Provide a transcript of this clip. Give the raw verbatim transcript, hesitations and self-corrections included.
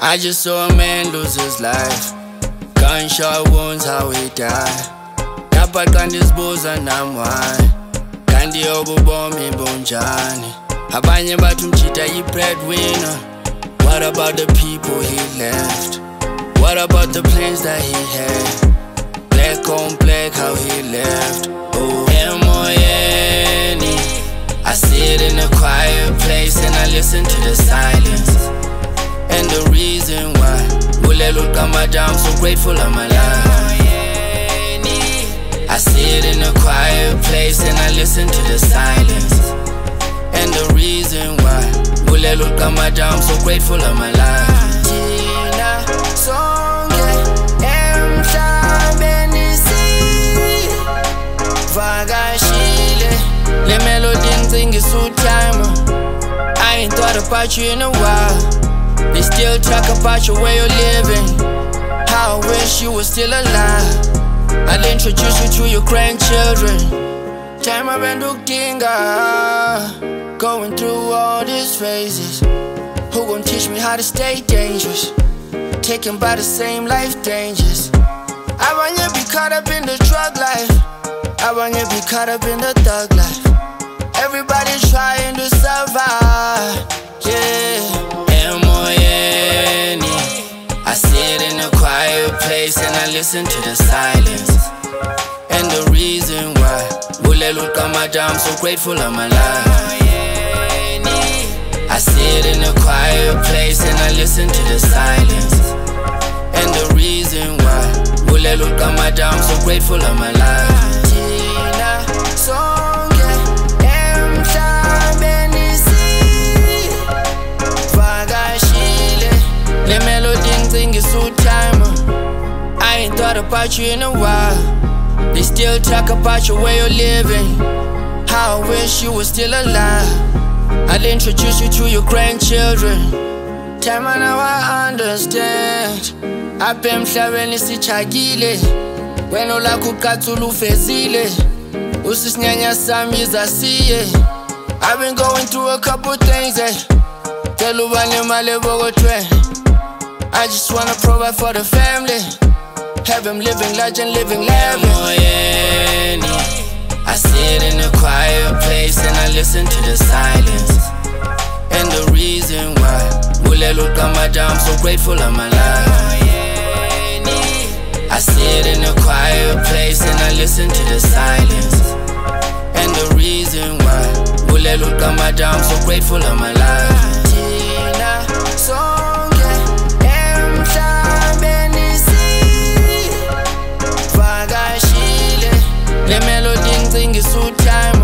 I just saw a man lose his life. Gunshot wounds, how he died. Dapat kandizibuza nami why Kandi obubomi bunjani Abanye batumchita yi-breadwinner. What about the people he left? What about the plans that he had? Black on black, how he left. Oh, M O N E. I sit in a quiet place and I listen to the silence. And the reason why Bulelo Kamada, I'm so grateful I'm alive. I sit in a quiet place and I listen to the silence. And the reason why Bulelo Kamada, I'm so grateful I'm alive. Tina sonke emhlabeni sivakashile. Le melody ngicingisa utime. I ain't thought about you in a while. They still talk about your way of living. How I wish you were still alive. I'll introduce you to your grandchildren. Time I been looking going through all these phases. Who gon' teach me how to stay dangerous? Taken by the same life dangers. I want you to be caught up in the drug life. I want you to be caught up in the thug life. Everybody trying to survive, yeah. M O N E. I sit in a quiet place and I listen to the silence. And the reason why Bulelo Kamada, I'm so grateful I'm alive. I sit in a quiet place and I listen to the silence. And the reason why Bulelo Kamada, I'm so grateful I'm alive. Tina sonke emhlabeni sivakashile. Le melody ngicingisa utime. I ain't thought about you in a while. They still talk about your way of living. How I wish you were still alive. I'll introduce you to your grandchildren. Time now I understand. Apha emhlabeni sichagile. Wena olakho uqathula ufezile. Usisinyanya sami izasiye. I've been going through a couple things. Tell ubani imali ebokothweni. I just wanna provide for the family. Have him living large and living lavish. M O N E. I sit in a quiet place and I listen to the silence. And the reason why Bulelo Kamada, I'm so grateful I'm alive. I sit in a quiet place and I listen to the silence. And the reason why Bulelo Kamada, I'm so grateful I'm alive. Tina sonke emhlabeni sivakashile. Le melody ngicingisa utime.